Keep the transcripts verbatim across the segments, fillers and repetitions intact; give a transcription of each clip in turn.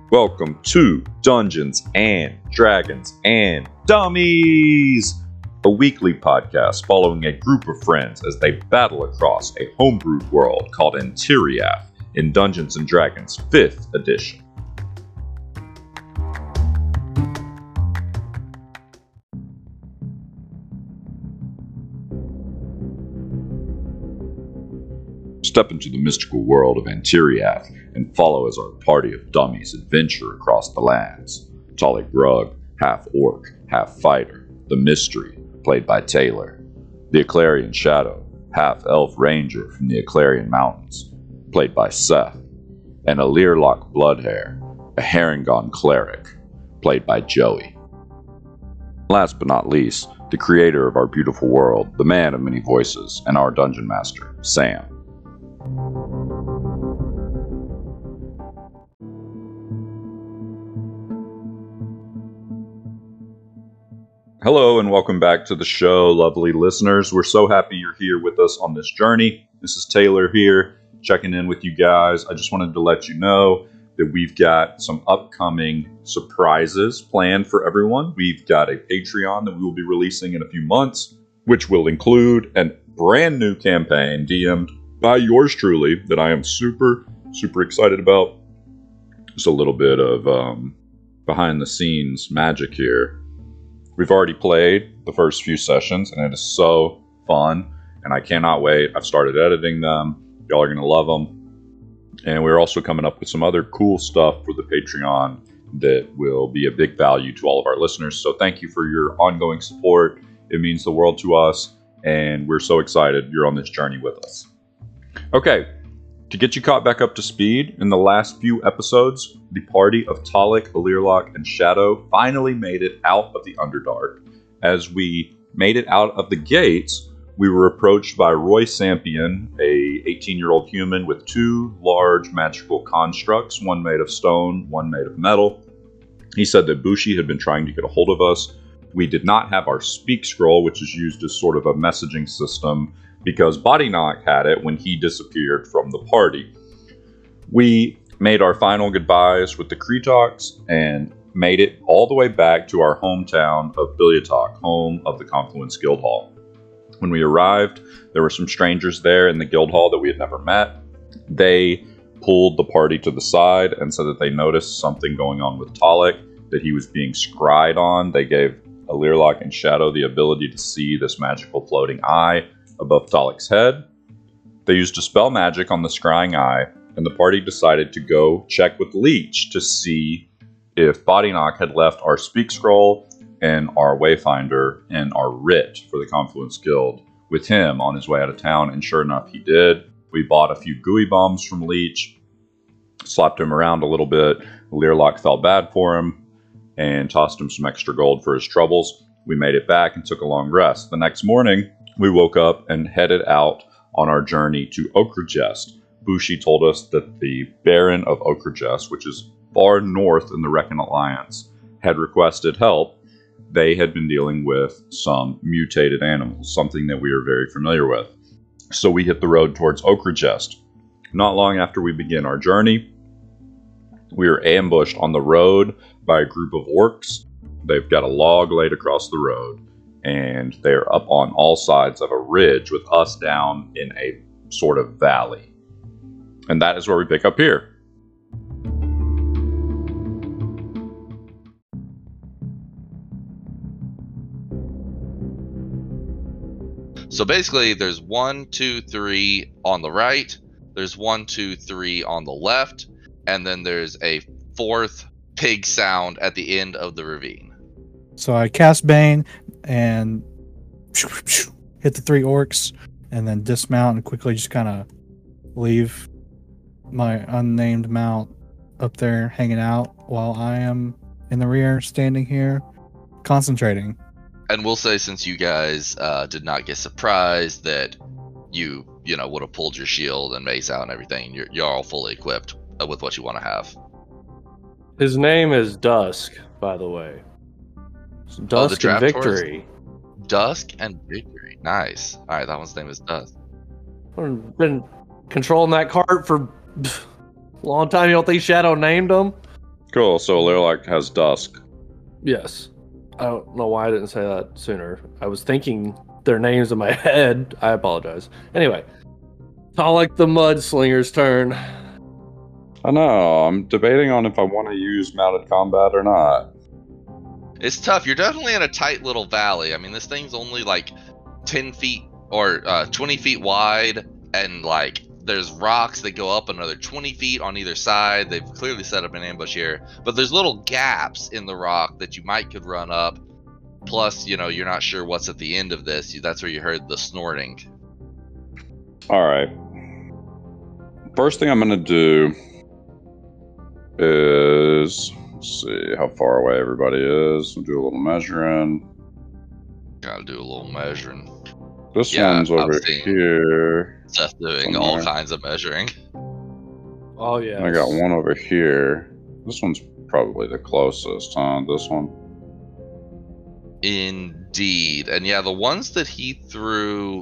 Welcome to Dungeons and Dragons and Dummies, a weekly podcast following a group of friends as they battle across a homebrewed world called Antiriath in Dungeons and Dragons fifth edition. Step into the mystical world of Antiriath and follow as our party of dummies adventure across the lands. Talik Grug, half orc, half fighter. The Mystery, played by Taylor. The Eclarian Shadow, half elf ranger from the Eclarian Mountains, played by Seth. And a Learlock Bloodhair, a Harengon cleric, played by Joey. Last but not least, the creator of our beautiful world, the man of many voices, and our dungeon master, Sam. Hello and welcome back to the show, lovely listeners. We're so happy you're here with us on this journey. This is Taylor here, checking in with you guys. I just wanted to let you know that we've got some upcoming surprises planned for everyone. We've got a Patreon that we will be releasing in a few months, which will include a brand new campaign D M'd by yours truly that I am super, super excited about. Just a little bit of um, behind the scenes magic here. We've already played the first few sessions, and it is so fun, and I cannot wait. I've started editing them. Y'all are going to love them. And we're also coming up with some other cool stuff for the Patreon that will be a big value to all of our listeners. So thank you for your ongoing support. It means the world to us, and we're so excited you're on this journey with us. Okay, to get you caught back up to speed, in the last few episodes, the party of Talik, Learlock, and Shadow finally made it out of the Underdark. As we made it out of the gates, we were approached by Roy Sampion, a eighteen-year-old human with two large magical constructs, one made of stone, one made of metal. He said that Bushi had been trying to get a hold of us. We did not have our speak scroll, which is used as sort of a messaging system, because Bodyknock had it when he disappeared from the party. We made our final goodbyes with the Kretoks and made it all the way back to our hometown of Bilyatok, home of the Confluence Guild Hall. When we arrived, there were some strangers there in the guild hall that we had never met. They pulled the party to the side and said that they noticed something going on with Talik, that he was being scryed on. They gave Learlock and Shadow the ability to see this magical floating eye above Talik's head. They used dispel magic on the scrying eye, and the party decided to go check with Leech to see if Bodyknock had left our speak scroll and our wayfinder and our writ for the Confluence Guild with him on his way out of town, and sure enough he did. We bought a few gooey bombs from Leech, slapped him around a little bit. Learlock felt bad for him and tossed him some extra gold for his troubles. We made it back and took a long rest. The next morning we woke up and headed out on our journey to Okrajest. Bushi told us that the Baron of Okrajest, which is far north in the Recon Alliance, had requested help. They had been dealing with some mutated animals, something that we are very familiar with. So we hit the road towards Okrajest. Not long after we began our journey, we were ambushed on the road by a group of orcs. They've got a log laid across the road, and they're up on all sides of a ridge with us down in a sort of valley. And that is where we pick up here. So basically, there's one, two, three on the right, there's one, two, three on the left, and then there's a fourth pig sound at the end of the ravine. So I cast Bane and hit the three orcs, and then dismount and quickly just kind of leave my unnamed mount up there hanging out while I am in the rear standing here concentrating. And we'll say, since you guys uh, did not get surprised that you, you know, would have pulled your shield and mace out and everything, you're, you're all fully equipped with what you want to have. His name is Dusk, by the way. It's Dusk oh, and Victory. Dusk and Victory. Nice. All right, that one's name is Dusk. I've been controlling that cart for a long time. You don't think Shadow named him? Cool. So Lirlock has Dusk. Yes. I don't know why I didn't say that sooner. I was thinking their names in my head. I apologize. Anyway, Talik the Mudslinger's turn. I know. I'm debating on if I want to use mounted combat or not. It's tough. You're definitely in a tight little valley. I mean, this thing's only like ten feet or uh, twenty feet wide, and like there's rocks that go up another twenty feet on either side. They've clearly set up an ambush here, but there's little gaps in the rock that you might could run up. Plus, you know, you're not sure what's at the end of this. That's where you heard the snorting. All right. First thing I'm going to do is, let's see how far away everybody is. We'll do a little measuring. Gotta do a little measuring. This Yeah, one's I've over seen here. Seth doing Somewhere. all kinds of measuring. Oh, yeah. I got one over here. This one's probably the closest, huh? This one. Indeed. And yeah, the ones that he threw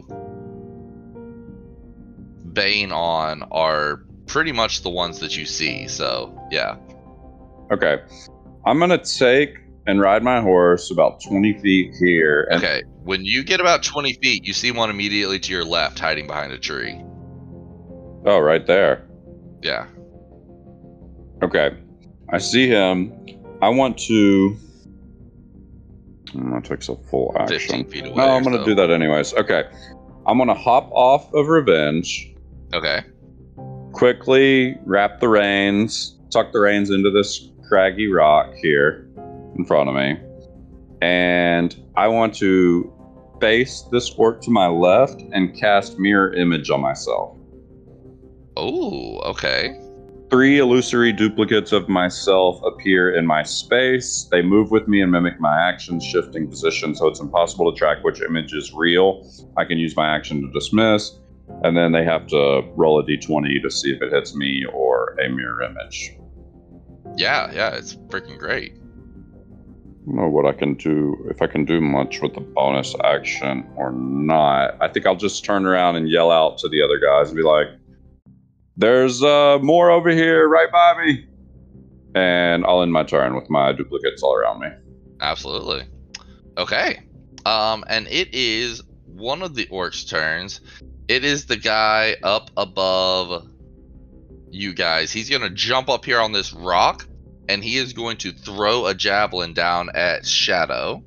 Bane on are pretty much the ones that you see. So, yeah. Okay. I'm going to take and ride my horse about twenty feet here. And Okay. When you get about twenty feet, you see one immediately to your left hiding behind a tree. Oh, right there. Yeah. Okay. I see him. I want to... I'm going to take some full action. fifteen feet away. No, I'm or going to so. do that anyways. Okay. I'm going to hop off of Revenge, Okay. quickly wrap the reins, tuck the reins into this craggy rock here in front of me, and I want to face this orc to my left and cast Mirror Image on myself. Oh, okay. Three illusory duplicates of myself appear in my space. They move with me and mimic my actions, shifting position, so it's impossible to track which image is real. I can use my action to dismiss, and then they have to roll a d twenty to see if it hits me or a mirror image. Yeah, yeah, it's freaking great. I don't know what I can do, if I can do much with the bonus action or not. I think I'll just turn around and yell out to the other guys and be like, there's uh, more over here right by me. And I'll end my turn with my duplicates all around me. Absolutely. Okay. Um, and it is one of the orcs' turns. It is the guy up above you guys. He's going to jump up here on this rock, and he is going to throw a javelin down at Shadow.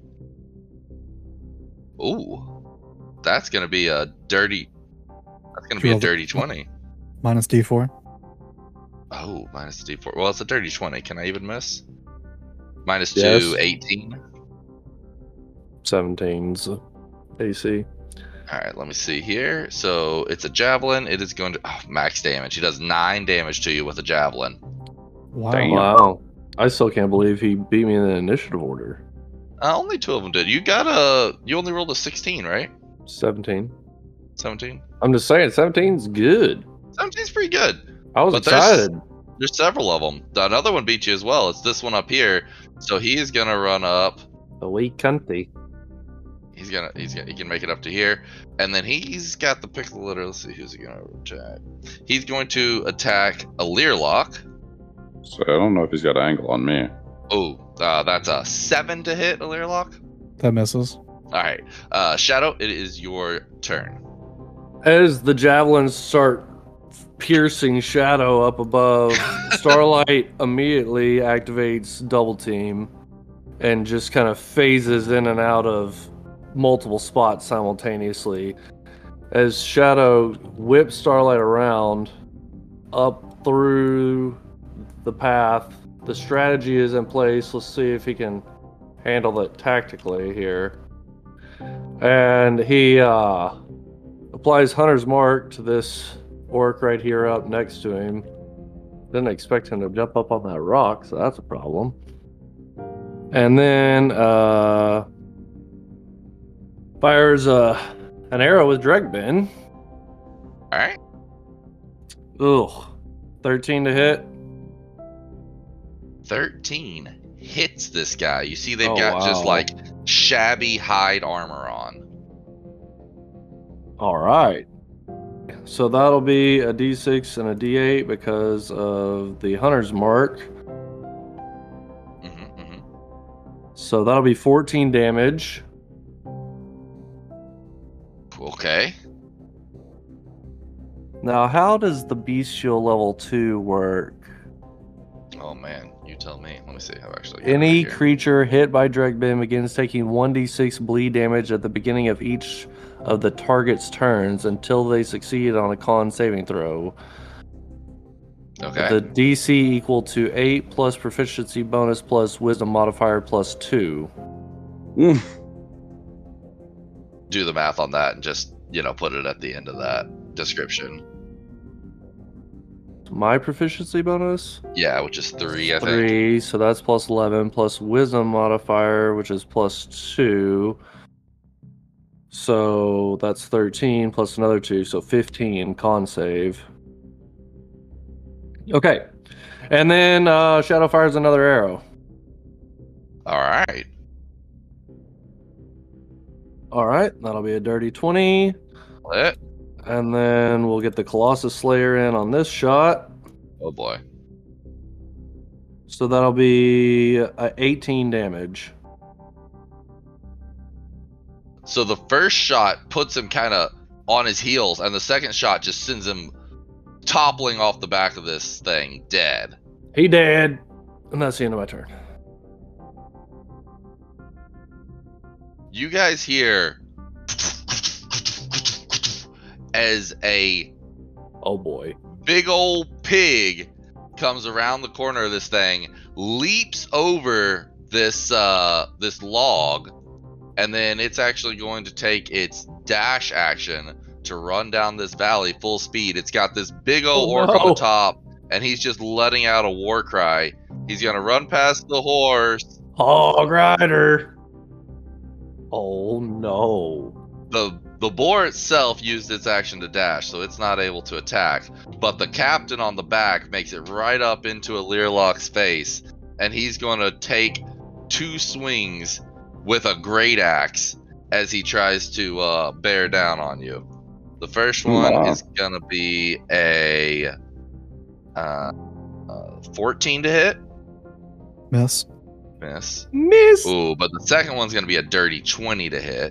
Ooh. That's going to be a dirty... That's going to be a dirty twenty. Minus D four. Oh, minus D four. Well, it's a dirty twenty. Can I even miss? Minus Yes. two, eighteen. seventeen's A C. All right, let me see here. So it's a javelin. It is going to oh, max damage. He does nine damage to you with a javelin. Wow. Damn. Wow. I still can't believe he beat me in the initiative order. Uh, only two of them did. You got a. You only rolled a sixteen, right? seventeen. seventeen. I'm just saying, seventeen's good. seventeen's pretty good. I was But there's- excited. There's several of them. Another one beat you as well. It's this one up here. So he's gonna run up. The wee cunty. He's gonna. He's gonna. He can make it up to here, and then he's got the pick of the litter. Let's see who's he gonna attack. He's going to attack a Learlock. So I don't know if he's got an angle on me. Oh, uh, that's a seven to hit a Learlock. That misses. All right, uh, Shadow, it is your turn. As the javelins start piercing Shadow up above, Starlight immediately activates Double Team and just kind of phases in and out of multiple spots simultaneously. As Shadow whips Starlight around up through the path, the strategy is in place. Let's see if he can handle it tactically here. And he uh, applies Hunter's Mark to this orc right here up next to him. Didn't expect him to jump up on that rock, so that's a problem. And then uh, fires uh, an arrow with Dregbin. All right, Ugh. thirteen to hit. thirteen hits this guy. You see, they've Oh, got just wow. like shabby hide armor on. All right. So that'll be a D six and a D eight because of the Hunter's Mark. So that'll be fourteen damage. Okay. Now, how does the bestial level two work? Oh man, you tell me. Let me see how actually. Any creature hit by Dregbin begins taking one d six bleed damage at the beginning of each of the target's turns until they succeed on a con saving throw. Okay. The D C equal to eight plus proficiency bonus plus wisdom modifier plus two. Mm. Do the math on that and just, you know, put it at the end of that description. My proficiency bonus? Yeah, which is three, I think. Three, so that's plus eleven, plus wisdom modifier, which is plus two. So that's thirteen, plus another two, so fifteen con save. Okay. And then uh, Shadow fires another arrow. All right. All right, that'll be a dirty twenty. Lit. And then we'll get the Colossus Slayer in on this shot. Oh boy. So that'll be uh, eighteen damage. So the first shot puts him kind of on his heels, and the second shot just sends him toppling off the back of this thing, dead. He dead. And that's the end of my turn. You guys hear as a Oh boy. big old pig comes around the corner of this thing, leaps over this uh this log, and then it's actually going to take its dash action to run down this valley full speed. It's got this big old Oh, orc no. on the top, and he's just letting out a war cry. He's gonna run past the horse. Hog Rider. Oh no. The the boar itself used its action to dash, so it's not able to attack. But the captain on the back makes it right up into a Learlock's face, and he's going to take two swings with a great axe as he tries to uh, bear down on you. The first one Wow. is going to be a uh, uh, fourteen to hit. Miss. Miss. Miss. Ooh, but the second one's going to be a dirty twenty to hit.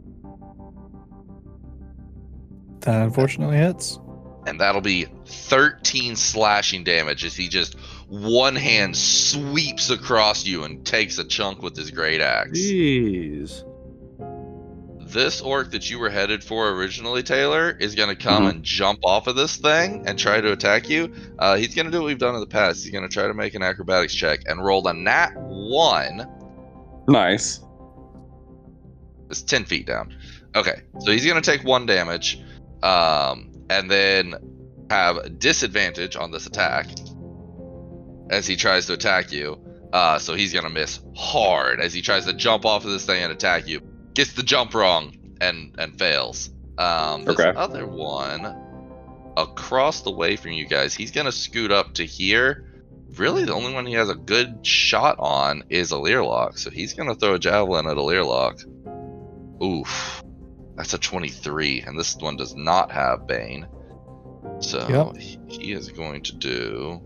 That unfortunately hits. And that'll be thirteen slashing damage as he just one hand sweeps across you and takes a chunk with his great axe. Jeez. This orc that you were headed for originally, Taylor, is going to come Mhm. and jump off of this thing and try to attack you. Uh, he's going to do what we've done in the past. He's going to try to make an acrobatics check and roll a nat one. Nice. It's ten feet down. Okay, so he's going to take one damage. Um, and then have disadvantage on this attack as he tries to attack you. Uh, so he's gonna miss hard as he tries to jump off of this thing and attack you. Gets the jump wrong and and fails. Um, this Okay. other one across the way from you guys, he's gonna scoot up to here. Really, the only one he has a good shot on is a Learlock, so he's gonna throw a javelin at a Learlock. Oof. That's a twenty-three, and this one does not have Bane. So Yep. he, he is going to do.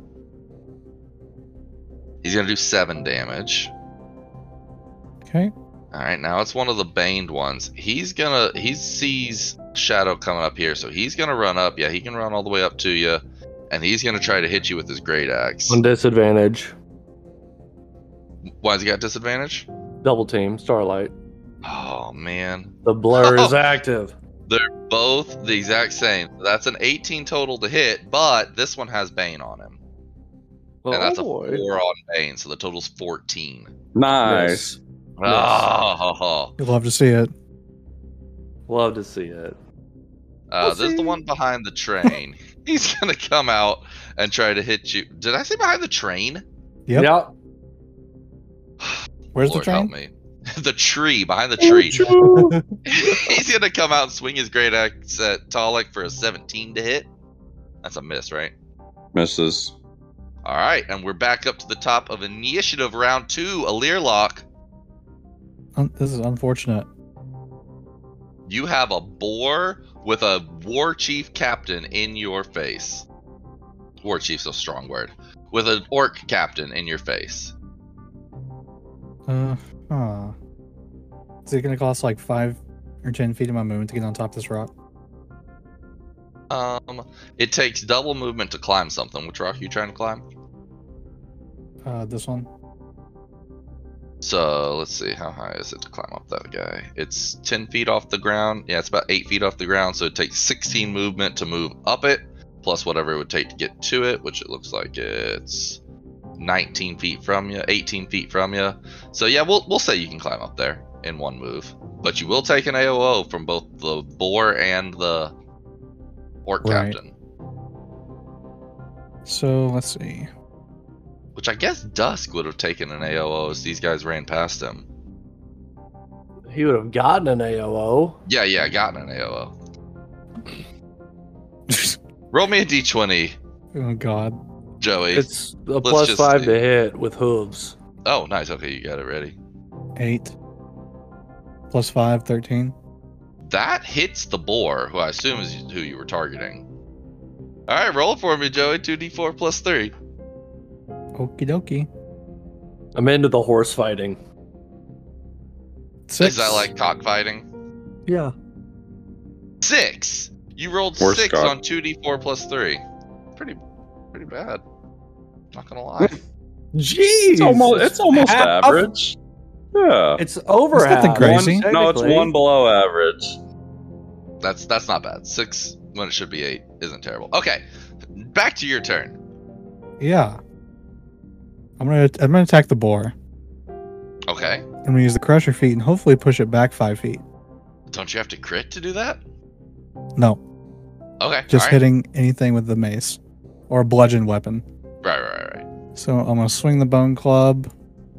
He's going to do seven damage. Okay. All right, now it's one of the baned ones. He's gonna. He sees Shadow coming up here, so he's gonna run up. Yeah, he can run all the way up to you, and he's gonna try to hit you with his great axe. On disadvantage. Why's he got disadvantage? Double team. Starlight. Oh man, The blur is active. they're both the exact same. That's an eighteen total to hit, but this one has Bane on him. Oh And that's boy. a four on Bane, so the total's fourteen. Nice. Oh, You'd love to see it. Love to see it. uh, this is the one behind the train. He's gonna come out and try to hit you. Did I say behind the train? Yep. Yeah. Where's Lord the help train? me. The tree, behind the tree. Choo. He's gonna come out and swing his great axe at Talik for a seventeen to hit. That's a miss, right? Misses. All right, and we're back up to the top of initiative round two. A Learlock. Un- This is unfortunate. You have a boar with a war chief captain in your face. War chief's a strong word. With an orc captain in your face. Uh, Huh. Is it gonna cost like five or ten feet of my movement to get on top of this rock? Um, it takes double movement to climb something. Which rock are you trying to climb? Uh, this one. So let's see, how high is it to climb up that guy? It's ten feet off the ground. Yeah, it's about eight feet off the ground. So it takes sixteen movement to move up it, plus whatever it would take to get to it, which it looks like it's nineteen feet from you, eighteen feet from you. So yeah, we'll we'll say you can climb up there in one move, but you will take an A O O from both the boar and the orc Right. captain. So let's see. Which I guess Dusk would have taken an A O O as these guys ran past him. He would have gotten an A O O. Yeah, yeah, gotten an A O O. Roll me a d twenty, Oh God. Joey. It's a Let's plus just five see. to hit with hooves. Oh, nice. Okay, you got it ready. Eight. Plus five, thirteen. That hits the boar, who I assume is who you were targeting. All right, roll it for me, Joey. two d four plus three. Okie dokie. I'm into the horse fighting. Six. Is that like cockfighting? Yeah. Six. You rolled Horse six cock. on two d four plus three. Pretty, pretty bad. Not gonna lie. Jeez. It's almost, it's almost half. average. Yeah. It's over It's nothing half, crazy. One, no, it's technically. one below average. That's that's not bad. Six when it should be eight isn't terrible. Okay, back to your turn. Yeah. I'm gonna I'm gonna attack the boar. Okay. I'm gonna use the crusher feet and hopefully push it back five feet. Don't you have to crit to do that? No, Okay. just all right. hitting anything with the mace or a bludgeon weapon. Right, right, right. So I'm gonna swing the bone club.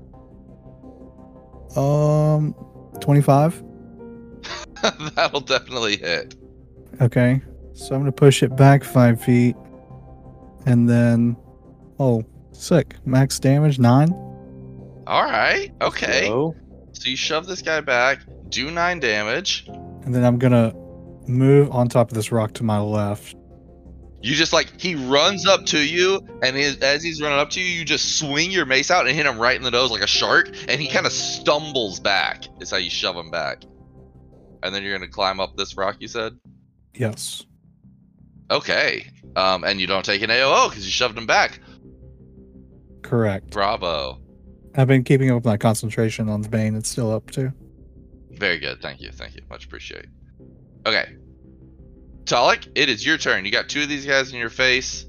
Um, twenty-five. That'll definitely hit. Okay. So I'm gonna push it back five feet, and then, oh, sick. Max damage nine. All right. Okay. So, So you shove this guy back, do nine damage. And then I'm gonna move on top of this rock to my left. You just like he runs up to you, and he, as he's running up to you, you just swing your mace out and hit him right in the nose like a shark, and he kind of stumbles back. Is how you shove him back. And then you're gonna climb up this rock. You said. Yes. Okay. Um, and you don't take an A O O because you shoved him back. Correct. Bravo. I've been keeping up my concentration on the bane. It's still up too. Very good. Thank you. Thank you. Much appreciated. Okay. Talik, it is your turn. You got two of these guys in your face.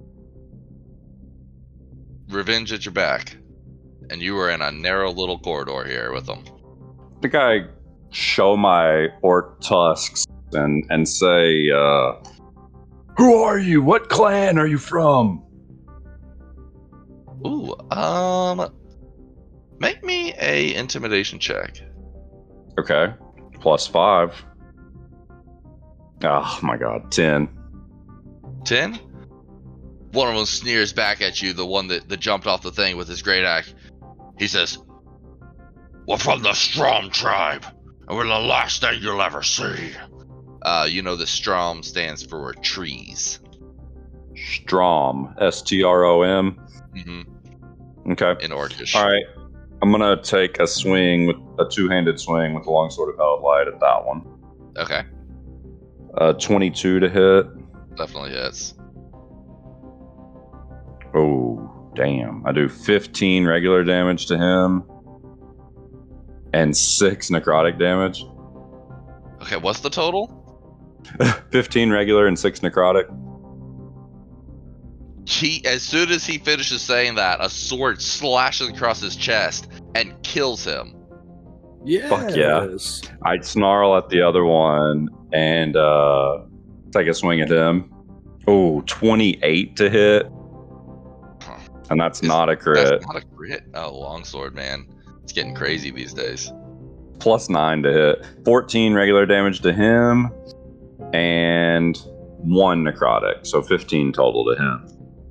Revenge at your back. And you are in a narrow little corridor here with them. I think I show my orc tusks and and say, uh, "Who are you? What clan are you from?" Ooh, um, make me a intimidation check. Okay, plus five. Oh my god, ten. Ten. One of them sneers back at you, the one that, that jumped off the thing with his great axe. He says, "We're from the Strom tribe, and we're the last thing you'll ever see." Uh, you know the Strom stands for trees. Strom, S T R O M. Mm-hmm. Okay. In Orcish. All right. I'm gonna take a swing with a two-handed swing with the longsword of Hellblight at that one. Okay, Uh, twenty-two to hit. definitely hits. Oh, damn. I do fifteen regular damage to him and six necrotic damage. Okay, what's the total? fifteen regular and six necrotic. He, as soon as he finishes saying that, a sword slashes across his chest and kills him. yes. Fuck yeah. I snarl at the other one and uh, take a swing at him. Oh, twenty-eight to hit. And that's Is- not a crit. That's not a crit. Oh, longsword, man. It's getting crazy these days. Plus nine to hit. fourteen regular damage to him. And one necrotic. So fifteen total to him.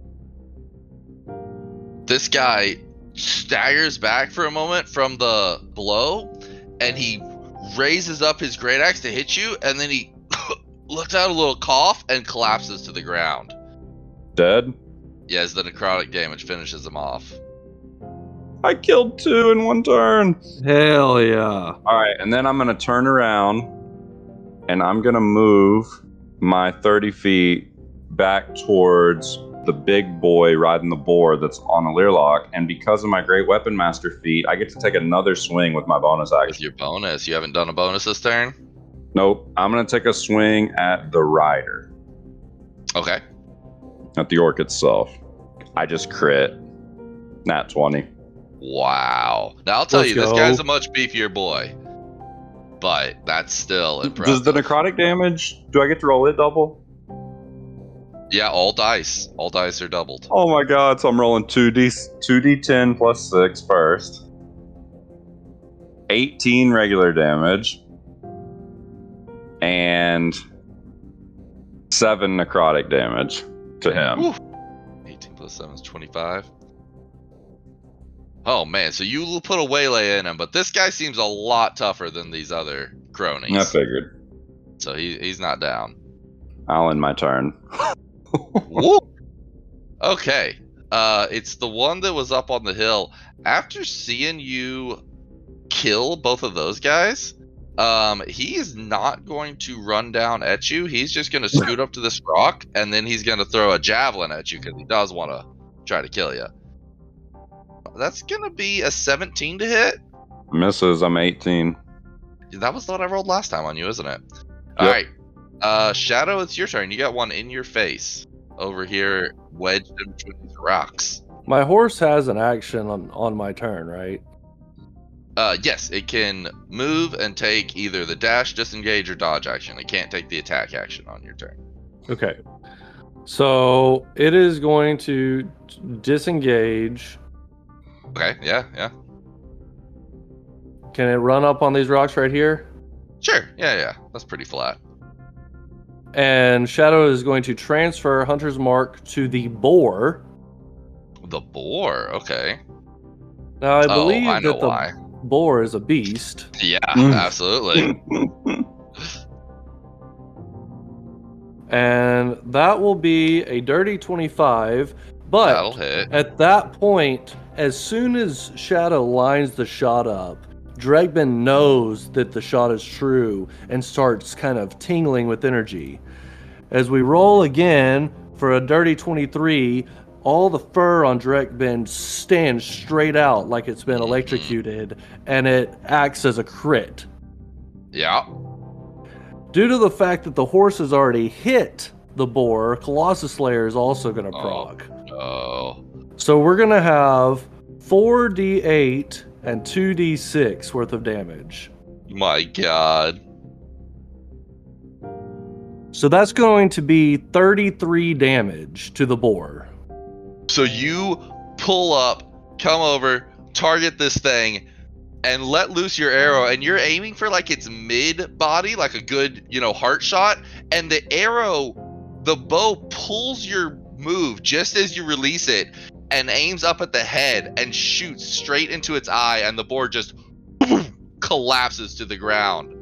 This guy staggers back for a moment from the blow, and he raises up his great axe to hit you, and then he lets out a little cough and collapses to the ground. Dead? Yeah, as the necrotic damage finishes him off. I killed two in one turn. Hell yeah. All right, and then I'm going to turn around and I'm going to move my thirty feet back towards the big boy riding the boar that's on a Learlock. And because of my Great Weapon Master feat, I get to take another swing with my bonus With action. your bonus. You haven't done a bonus this turn? Nope, I'm going to take a swing at the rider, Okay. at the orc itself. I just crit. Nat twenty. Wow. Now I'll tell Let's you, this go. guy's a much beefier boy. But that's still impressive. Does the necrotic damage, do I get to roll it double? Yeah, all dice. All dice are doubled. Oh my god, so I'm rolling two D two D ten plus six first. eighteen regular damage. And seven necrotic damage to him. Woo. eighteen plus seven is twenty-five. Oh man, so you put a waylay in him, but this guy seems a lot tougher than these other cronies. I figured. So he, he's not down. I'll end my turn. Woo. Okay. Uh, it's the one that was up on the hill. After seeing you kill both of those guys, um, he's not going to run down at you. He's just going to scoot up to this rock, and then he's going to throw a javelin at you because he does want to try to kill you. That's going to be a seventeen to hit. Misses, I'm eighteen. That was what I rolled last time on you, isn't it? Yep. All right. Uh, Shadow, it's your turn. You got one in your face over here, wedged in between these rocks. My horse has an action on, on my turn, right? Uh, yes, it can move and take either the dash, disengage, or dodge action. It can't take the attack action on your turn. Okay. So it is going to disengage. Okay, yeah, yeah. Can it run up on these rocks right here? Sure, yeah, yeah. That's pretty flat. And Shadow is going to transfer Hunter's Mark to the boar. The boar, okay. Now, I Oh, believe I know that the why. boar is a beast. Yeah, Mm. absolutely. And that will be a dirty twenty-five. But That'll hit. at that point, as soon as Shadow lines the shot up, Dregbin knows that the shot is true and starts kind of tingling with energy. As we roll again for a dirty twenty-three, all the fur on Dregbin stands straight out like it's been electrocuted, and it acts as a crit. Yeah. Due to the fact that the horse has already hit the boar, Colossus Slayer is also going to Oh. proc. Oh. So we're going to have four d eight and two d six worth of damage. My god. So that's going to be thirty-three damage to the boar. So you pull up, come over, target this thing, and let loose your arrow, and you're aiming for like its mid body, like a good, you know, heart shot, and the arrow, the bow pulls your move just as you release it and aims up at the head and shoots straight into its eye, and the boar just collapses to the ground.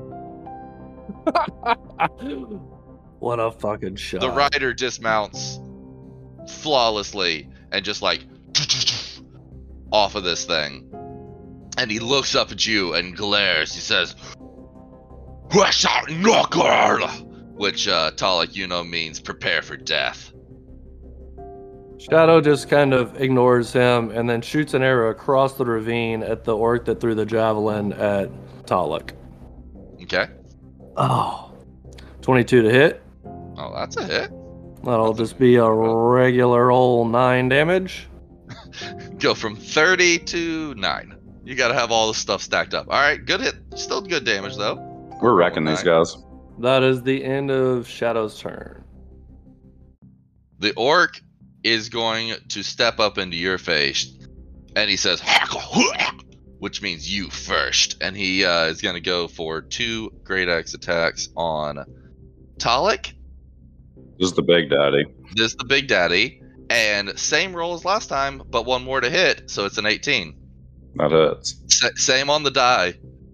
What a fucking shot. The rider dismounts flawlessly and just like off of this thing. And he looks up at you and glares. He says, "What's that knuckle?" Which, uh, Talik, you know, means prepare for death. Shadow just kind of ignores him and then shoots an arrow across the ravine at the orc that threw the javelin at Talik. Okay. Oh. twenty-two to hit. Oh, that's a hit. That'll just be a regular old nine damage. Go from thirty to nine. You gotta have all the stuff stacked up. All right, good hit. Still good damage, though. We're wrecking these guys. That is the end of Shadow's turn. The orc is going to step up into your face, and he says, which means you first. And he uh, is going to go for two Great Axe attacks on Talik. This is the big daddy. This is the Big Daddy. And same roll as last time, but one more to hit, so it's an eighteen. That hits. S- same on the die.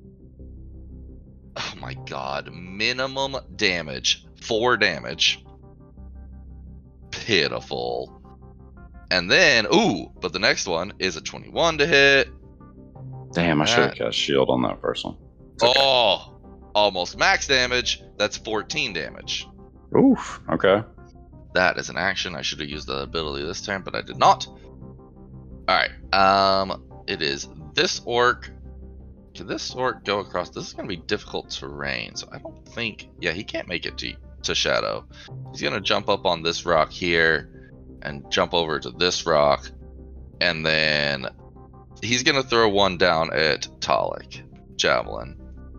Oh my god. Minimum damage. Four damage. Pitiful. And then, ooh, but the next one is a twenty-one to hit. Damn, I should have That- cast shield on that first one. It's okay. Oh, almost max damage. That's fourteen damage. Oof. Okay. That is an action. I should have used the ability this turn, but I did not. Alright, um, it is this orc. Can this orc go across? This is going to be difficult terrain, so I don't think... Yeah, he can't make it to, to Shadow. He's going to jump up on this rock here and jump over to this rock. And then he's going to throw one down at Talik. Javelin.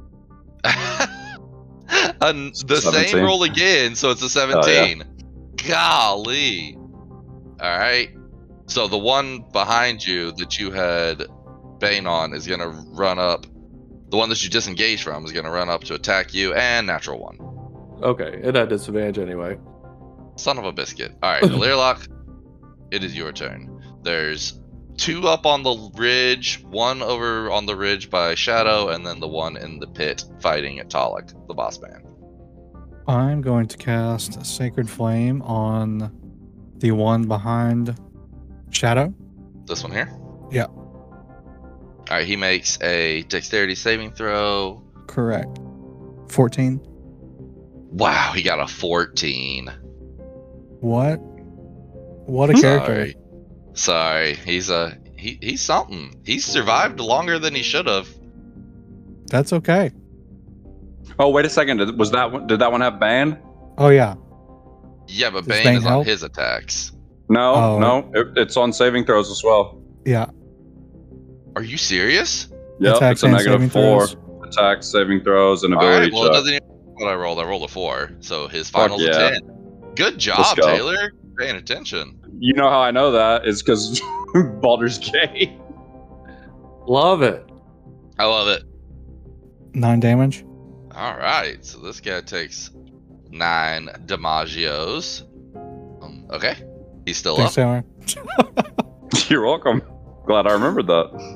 And the seventeen. same roll again, so it's a seventeen. Golly. Alright. So the one behind you that you had Bane on is going to run up. The one that you disengaged from is going to run up to attack you, and natural one. Okay, it had disadvantage anyway. Son of a biscuit. Alright, Learlock, it is your turn. There's two up on the ridge, one over on the ridge by Shadow, and then the one in the pit fighting at Talik, the boss man. I'm going to cast Sacred Flame on the one behind Shadow. This one here? Yeah. Alright, he makes a dexterity saving throw. Correct. fourteen. Wow, he got a fourteen. What? What a character. Sorry. Sorry. He's a he he's something. He's survived longer than he should have. That's okay. Oh, wait a second. Did, was that one? Did that one have Bane? Oh, yeah. Yeah, but Does Bane, Bane is on help? his attacks. No, Oh. no. It, it's on saving throws as well. Yeah. Are you serious? Yep, Attacks it's a and negative saving four. throws. Attacks, saving throws, and Alright, ability well it check. doesn't even what I rolled. I rolled a four. So his Fuck final's yeah. a ten. Good job, Let's go. Taylor. Paying attention. You know how I know that is because Baldur's Gate. Love it. I love it. Nine damage. Alright, so this guy takes nine damagios. Um, okay. He's still Thanks, up. Taylor. You're welcome. Glad I remembered that.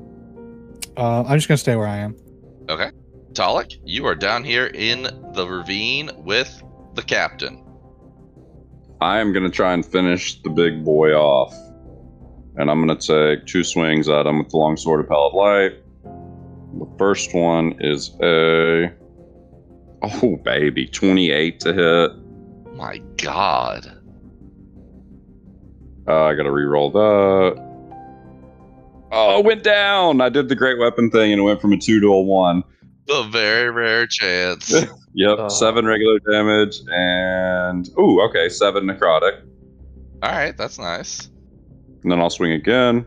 Uh, I'm just going to stay where I am. Okay. Talik, you are down here in the ravine with the captain. I am going to try and finish the big boy off. And I'm going to take two swings at him with the longsword of Pale of Light. The first one is a... Oh, baby. twenty-eight to hit. My god. Uh, I got to re-roll that. Oh, it went down! I did the great weapon thing and it went from a two to a one. The very rare chance. Yep, Oh. seven regular damage and... Ooh, okay, seven necrotic. Alright, that's nice. And then I'll swing again.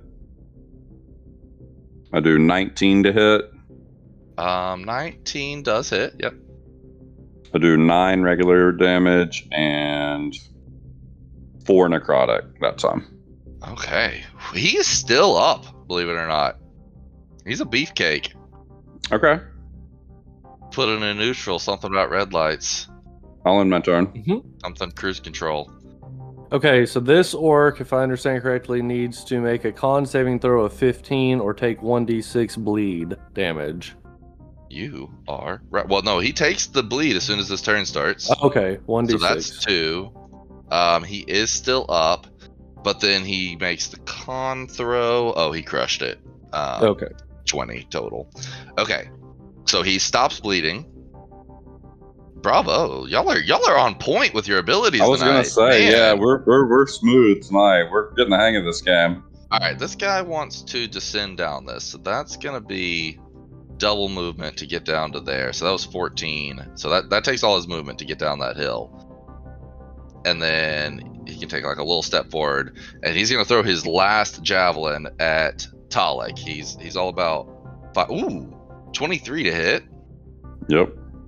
I do nineteen to hit. Um, nineteen does hit. Yep. I do nine regular damage and four necrotic that time. Okay. He is still up, believe it or not. He's a beefcake. Okay, Put it in neutral, something about red lights. I'll end my turn. Something cruise control. Okay, so this orc, if I understand correctly, needs to make a con saving throw of fifteen or take one d six bleed damage. You are right. Well, no, he takes the bleed as soon as this turn starts. Okay, one d So six. that's two. Um, he is still up, but then he makes the con throw. Oh, he crushed it. Um, Okay. twenty total. Okay, so he stops bleeding. Bravo, y'all are y'all are on point with your abilities. I was tonight. gonna say, Man. yeah, we're, we're we're smooth tonight. We're getting the hang of this game. All right, this guy wants to descend down this, so that's gonna be double movement to get down to there. So that was fourteen. So that that takes all his movement to get down that hill, and then he can take like a little step forward, and he's gonna throw his last javelin at Talik. He's he's all about five, ooh, twenty-three to hit. Yep.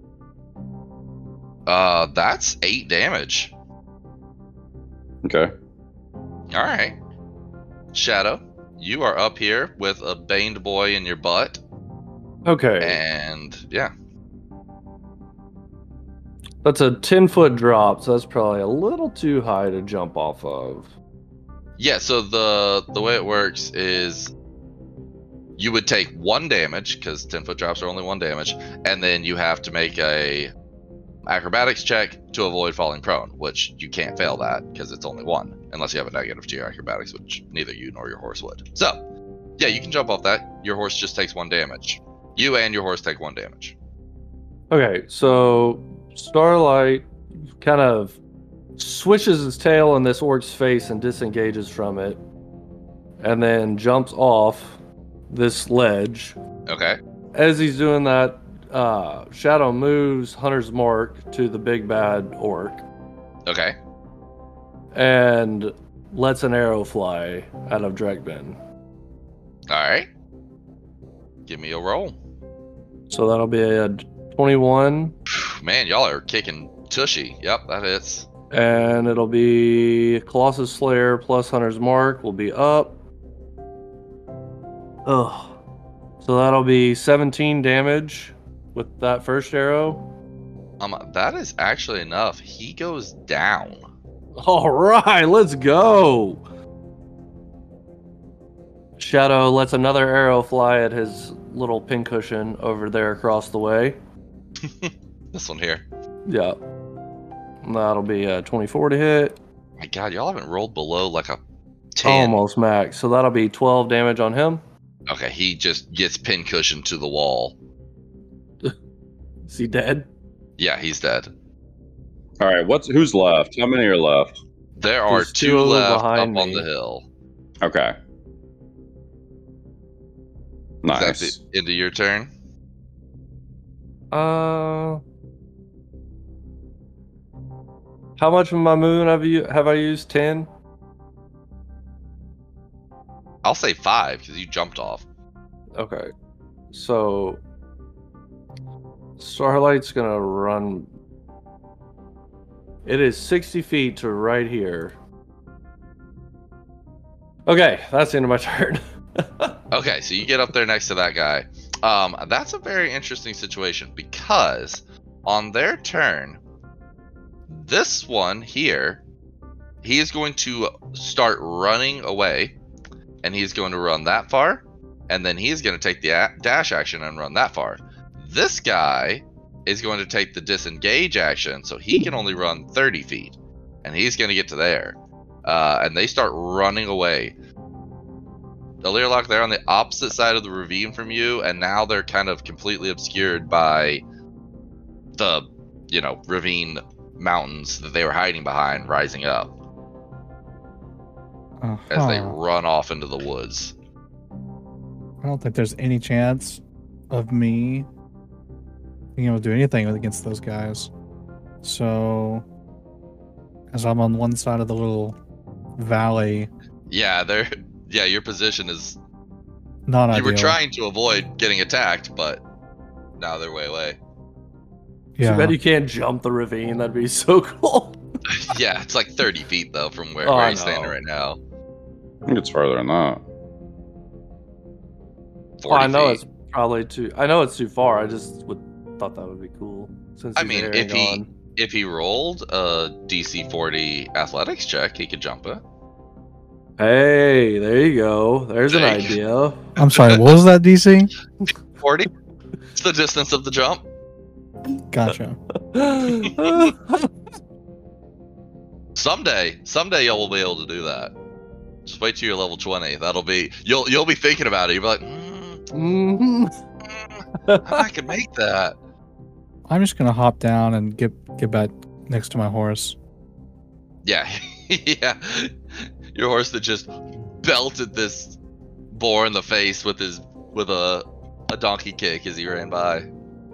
Uh, that's eight damage. Okay. All right, Shadow, you are up here with a baned boy in your butt, Okay. and yeah. That's a ten foot drop, so that's probably a little too high to jump off of. Yeah, so the the way it works is you would take one damage because ten foot drops are only one damage, and then you have to make a acrobatics check to avoid falling prone, which you can't fail that because it's only one, unless you have a negative to your acrobatics, which neither you nor your horse would. So, yeah, you can jump off that. Your horse just takes one damage. You and your horse take one damage. Okay, so Starlight kind of swishes his tail in this orc's face and disengages from it, and then jumps off this ledge. Okay. As he's doing that, uh, Shadow moves Hunter's Mark to the big bad orc Okay. and lets an arrow fly out of Drekben. All right. Give me a roll. So that'll be a twenty-one, Man, y'all are kicking tushy. Yep, that hits. and it'll be Colossus Slayer plus Hunter's Mark will be up. Ugh. So that'll be seventeen damage with that first arrow. Um, that is actually enough. He goes down. All right, let's go. Shadow lets another arrow fly at his little pincushion over there across the way. This one here. Yeah. That'll be a twenty-four to hit. My God, y'all haven't rolled below like a ten. Almost max. So that'll be twelve damage on him. Okay, he just gets pincushion to the wall. Is he dead? Yeah, he's dead. All right, what's who's left? How many are left? There are There's two two left up behind on me. the hill. Okay. Is that Nice. the end of your turn? Uh, how much of my moon have you have I used? Ten. I'll say five because you jumped off. Okay. So Starlight's gonna run. It is sixty feet to right here. Okay, that's the end of my turn. Okay, so you get up there next to that guy. Um, that's a very interesting situation because on their turn, this one here, he is going to start running away, and he's going to run that far, and then he's going to take the a- dash action and run that far. This guy is going to take the disengage action, so he can only run thirty feet, and he's going to get to there. Uh, and they start running away. The Learlock, they're on the opposite side of the ravine from you, and now they're kind of completely obscured by the, you know, ravine mountains that they were hiding behind rising up as they Uh-huh. run off into the woods. I don't think there's any chance of me being able to do anything against those guys. So, as I'm on one side of the little valley, Yeah, they're yeah, your position is not you ideal. were trying to avoid getting attacked, but now they're way away. Too Yeah. bad you can't jump the ravine. That'd be so cool. Yeah, it's like thirty feet though from where, Oh, where I he's standing know. right now. I think it's farther than that. forty Well, I know feet. it's probably too. I know it's too far. I just would thought that would be cool. Since I he's mean, there if and he gone. if he rolled a D C forty athletics check, he could jump it. Hey, there you go. There's an Jake. idea. I'm sorry, what was that D C? forty? It's the distance of the jump. Gotcha. Someday, someday y'all will be able to do that. Just wait till you're level twenty. That'll be you'll you'll be thinking about it. You'll be like, mm, Mhm. I could make that. I'm just gonna hop down and get get back next to my horse. Yeah, yeah. Your horse that just belted this boar in the face with his with a a donkey kick as he ran by.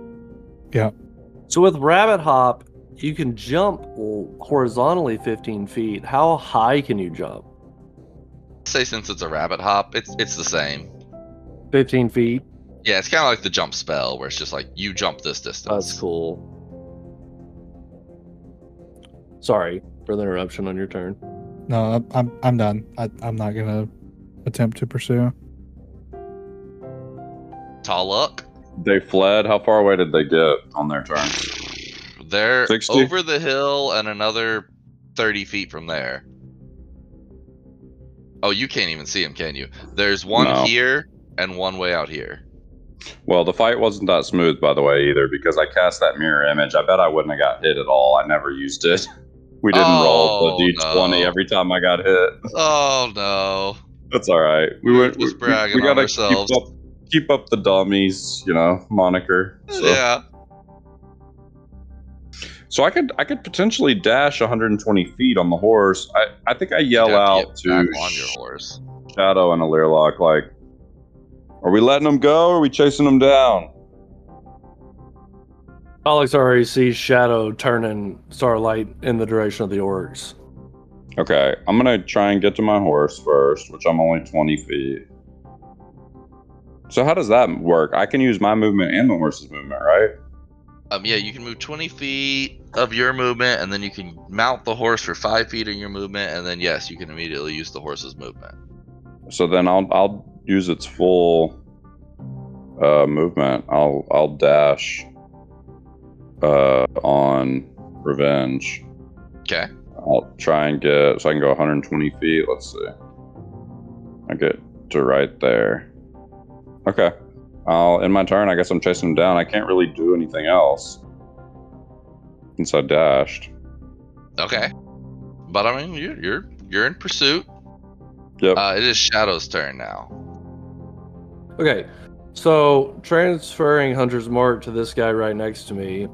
So with Rabbit Hop, you can jump horizontally fifteen feet. How high can you jump? Say since it's a rabbit hop, it's it's the same. fifteen feet. Yeah, it's kind of like the jump spell where it's just like you jump this distance. That's cool. Sorry for the interruption on your turn. No, I'm I'm, I'm done. I, I'm not gonna attempt to pursue. Tall luck. They fled. How far away did they get on their turn? They're sixty? over the hill and another thirty feet from there. Oh, you can't even see him, can you? There's one No. here and one way out here. Well, the fight wasn't that smooth, by the way, either, because I cast that mirror image. I bet I wouldn't have got hit at all. I never used it. We didn't roll the Oh, d twenty no. every time I got hit. Oh no. That's all right. We We're went. just we, bragging we, we on gotta ourselves. Keep up, keep up the dummies, you know, moniker. So. Yeah. So I could I could potentially dash one hundred twenty feet on the horse. I, I think I yell You'd have to out get to back on your horse. Shadow and Alirlock, like, are we letting them go or are we chasing them down? Alex already sees Shadow turning Starlight in the direction of the orcs. Okay, I'm gonna try and get to my horse first, which I'm only twenty feet. So how does that work? I can use my movement and the horse's movement, right? Um, yeah, you can move twenty feet of your movement, and then you can mount the horse for five feet of your movement, and then yes, you can immediately use the horse's movement. So then I'll I'll use its full uh, movement. I'll I'll dash uh, on Revenge. Okay. I'll try and get so I can go one hundred twenty feet. Let's see. I get to right there. Okay. I'll in my turn. I guess I'm chasing him down. I can't really do anything else since I dashed. Okay. But I mean, you're you're you're in pursuit. Yep. Uh, it is Shadow's turn now. Okay, so transferring Hunter's Mark to this guy right next to me.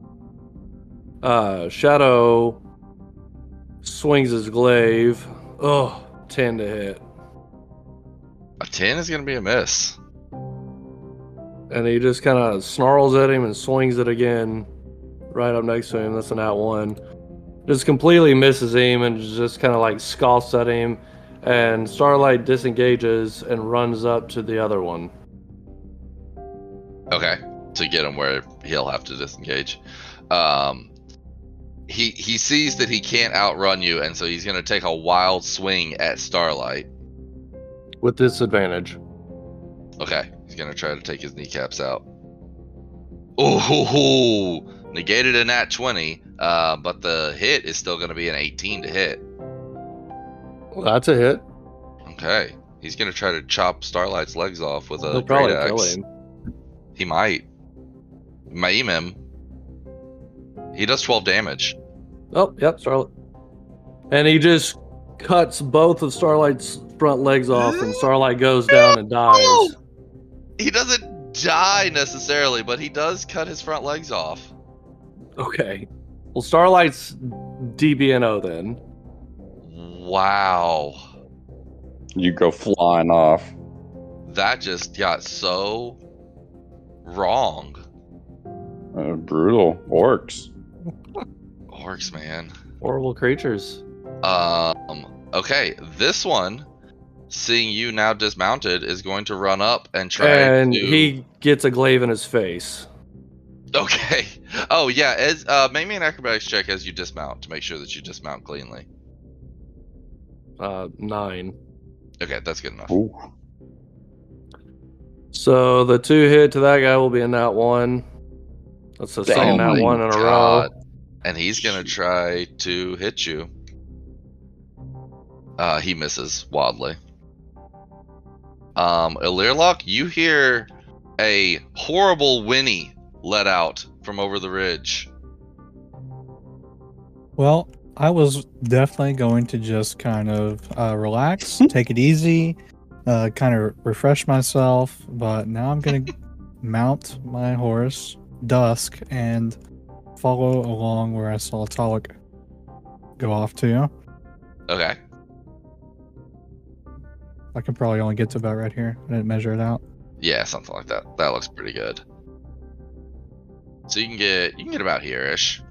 Uh, Shadow swings his glaive. Oh, ten to hit. A ten is gonna be a miss. And he just kind of snarls at him and swings it again right up next to him. That's an at one. Just completely misses him and just kind of like scoffs at him. And Starlight disengages and runs up to the other one. Okay. To get him where he'll have to disengage. Um, he he sees that he can't outrun you, and so he's gonna take a wild swing at Starlight. With disadvantage. Okay. He's gonna try to take his kneecaps out. Ooh, negated a nat twenty, uh, but the hit is still gonna be an eighteen to hit. Well, that's a hit. Okay. He's gonna try to chop Starlight's legs off with a He'll great probably axe. kill him. He might. Maim him. He does twelve damage. Oh, yep, Starlight. And he just cuts both of Starlight's front legs off, and Starlight goes down and dies. He doesn't die necessarily, but he does cut his front legs off. Okay. Well, Starlight's D B N O then. Wow. You go flying off. That just got so wrong. Uh, brutal orcs. Orcs, man. Horrible creatures. Um. Okay, this one, seeing you now dismounted, is going to run up and try And to. he gets a glaive in his face. Okay. Oh yeah. As uh, make me an acrobatics check as you dismount to make sure that you dismount cleanly. Uh, nine. Okay, that's good enough. Ooh. So the two hit to that guy will be a nat one. That's the second Damn. nat one in a row. God. And he's gonna try to hit you. Uh, he misses wildly. Um, Alirlock, you hear a horrible whinny let out from over the ridge. Well, I was definitely going to just kind of uh, relax, take it easy, uh, kind of refresh myself, but now I'm going to mount my horse, Dusk, and follow along where I saw Talik go off to. Okay. I can probably only get to about right here. I didn't measure it out. Yeah, something like that. That looks pretty good. So you can get you can get about here-ish.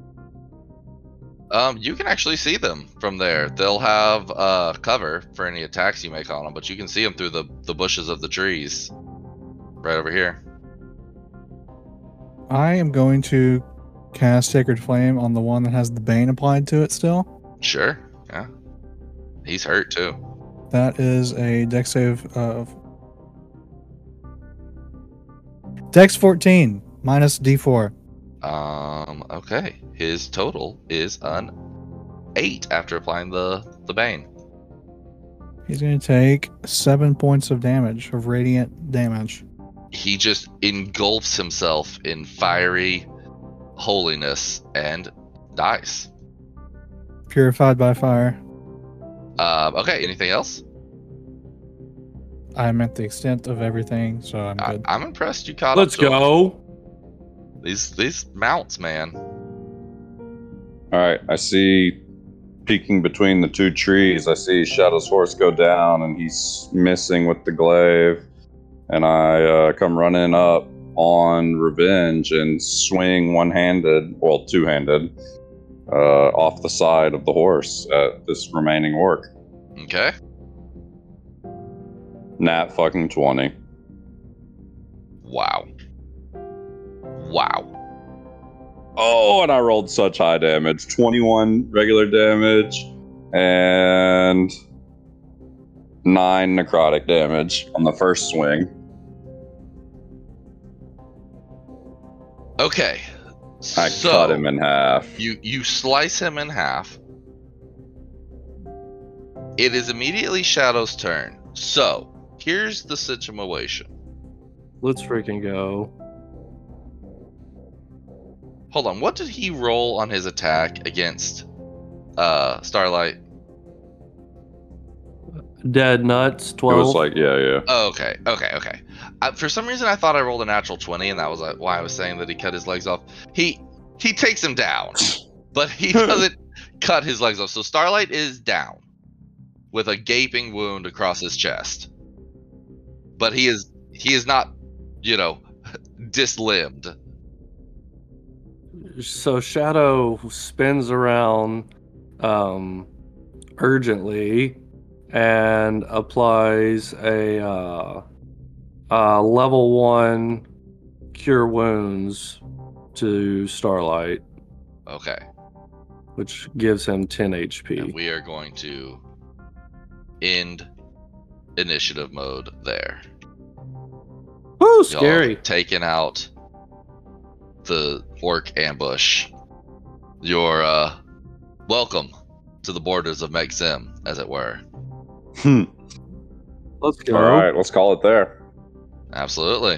Um, you can actually see them from there. They'll have uh cover for any attacks you make on them, but you can see them through the the bushes of the trees, right over here. I am going to cast Sacred Flame on the one that has the Bane applied to it still. Sure. Yeah. He's hurt too. That is a Dex save of Dex fourteen minus D four. Um. Okay. His total is an eight after applying the the bane. He's going to take seven points of damage, of radiant damage. he just engulfs himself in fiery holiness and dies. Purified by fire. Um, okay, anything else? I'm at the extent of everything, so I'm I, good. I'm impressed you caught Let's up to him. go. These these mounts, man. All right, I see peeking between the two trees. I see Shadow's horse go down, and he's missing with the glaive. And I uh, come running up on Revenge and swing one-handed, well, two-handed, uh, off the side of the horse at this remaining orc. Okay. Nat fucking twenty. Wow. Wow. Oh, and I rolled such high damage. twenty-one regular damage and nine necrotic damage on the first swing. Okay. I so cut him in half. You you slice him in half. It is immediately Shadow's turn. So here's the situation. Let's freaking go. Hold on. What did he roll on his attack against uh, Starlight? Dead nuts. It Twelve. was like, yeah, yeah. Oh, okay, okay, okay. Uh, for some reason, I thought I rolled a natural twenty, and that was uh, why I was saying that he cut his legs off. He he takes him down, but he doesn't cut his legs off. So Starlight is down with a gaping wound across his chest, but he is he is not, you know, dislimbed. So Shadow spins around um, urgently and applies a uh, uh, level one cure wounds to Starlight, Okay, which gives him ten H P. and we are going to end initiative mode there. Woo, Y'all scary. have taken out the orc ambush. You're uh, welcome to the borders of Megzim, as it were. Let's go. All right, let's call it there. Absolutely.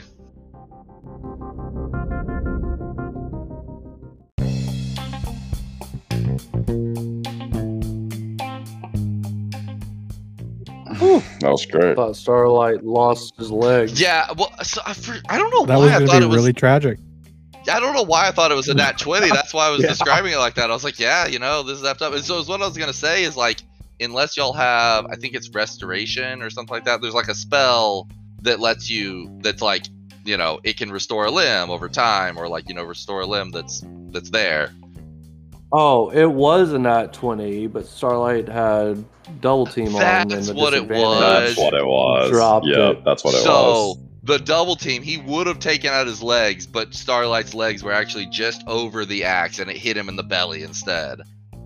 That was great. Thought Starlight lost his legs. Yeah. Well, so I, for, I don't know That was why I going thought to it be was. really tragic. I don't know why I thought it was a nat twenty. That's why I was Yeah. describing it like that. I was like, yeah, you know, this is effed up. And so what I was gonna say is like, unless y'all have, I think it's restoration or something like that. There's like a spell that lets you, that's like, you know, it can restore a limb over time, or like, you know, restore a limb that's that's there. Oh, it was a nat twenty, but Starlight had double team on. and That's the what it disadvantage. was. That's what it was. Dropped Yep, it. that's what it so was. the double team, he would have taken out his legs, but Starlight's legs were actually just over the axe, and it hit him in the belly instead.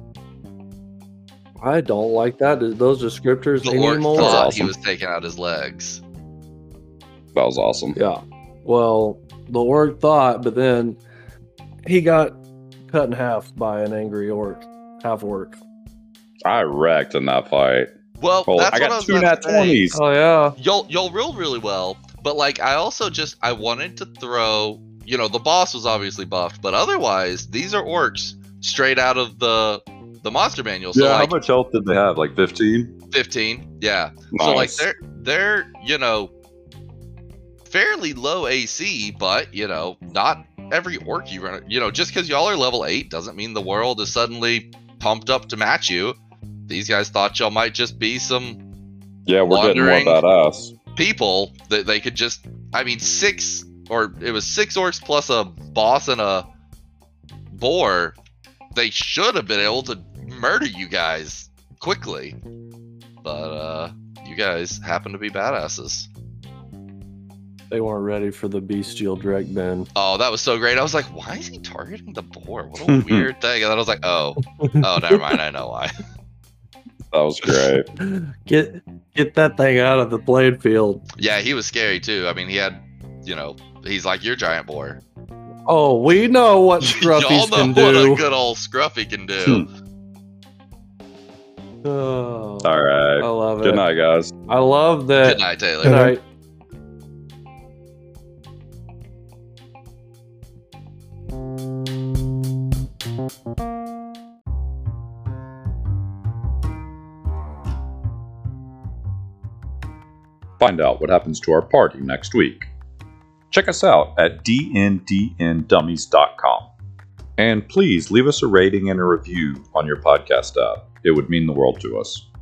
I don't like that. Those descriptors The orc anymore. thought That's he awesome. was taking out his legs. That was awesome. Yeah. Well, the orc thought, but then he got cut in half by an angry orc, half orc. I wrecked in that fight. Well, Oh, that's I what I got was two about nat to say. twenties. Oh yeah. Y'all, y'all rolled really well, but like I also just I wanted to throw. You know, the boss was obviously buffed, but otherwise these are orcs straight out of the the monster manual. So Yeah, like how much health did they have? Like fifteen? fifteen, yeah. So like Nice. they're they're you know fairly low A C, but you know not every orc you run. You know, just because y'all are level eight doesn't mean the world is suddenly pumped up to match you. These guys thought y'all might just be some Yeah, we're Wandering. getting more badass. people that they could just. I mean, six or it was six orcs plus a boss and a boar. They should have been able to murder you guys quickly, but uh, you guys happen to be badasses. They weren't ready for the bestial direct bend. Oh, that was so great. I was like, why is he targeting the boar? What a weird thing. And then I was like, oh, oh, never mind. I know why. That was great. Get get that thing out of the playing field. Yeah, he was scary too. I mean, he had, you know, he's like your giant boar. Oh, we know what Y'all scruffies know can what do. a good old Scruffy can do. Oh, All right. I love it. Good night, guys. I love that. Good night, Taylor. Good night. Find out what happens to our party next week. Check us out at d n d n dummies dot com. And please leave us a rating and a review on your podcast app. It would mean the world to us.